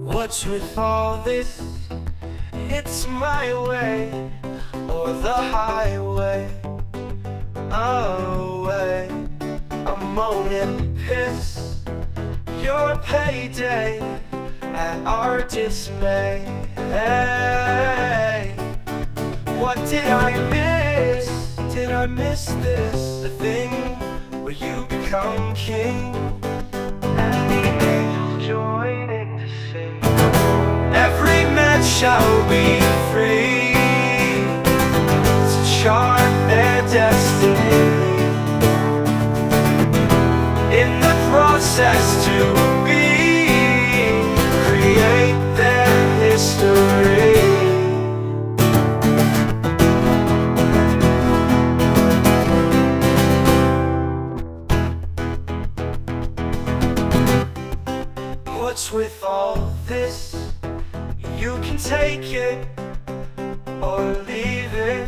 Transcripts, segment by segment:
What's with all this? It's my way or the highway. Away, I'm moaning piss. Your payday at our dismay. Hey, what did I miss? Did I miss this? The thing where you become king and the angels join in to sing. Every man shall be free to chart their destiny, in the process to create their history. What's with all this? You can take it or leave it.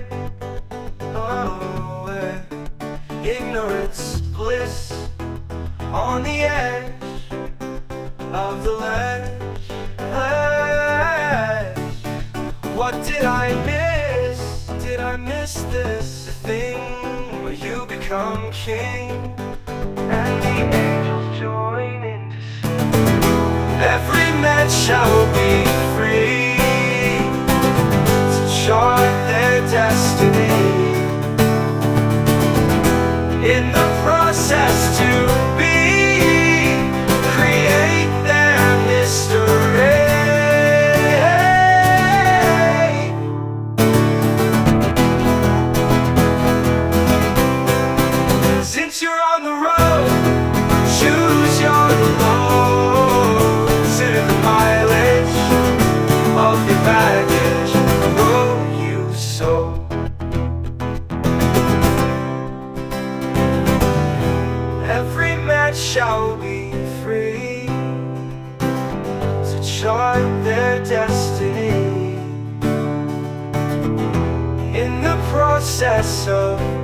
Oh, ignorance, bliss, on the edge of the ledge. What did I miss? Did I miss this? The thing where you become king and the angels join in to sing. Every man shall be free to chart their destiny, in the process to create their mystery. Since you're on the road, choose your load. Consider the mileage of your baggage, the road you sow. Every man shall be free to chart their destiny, in the process of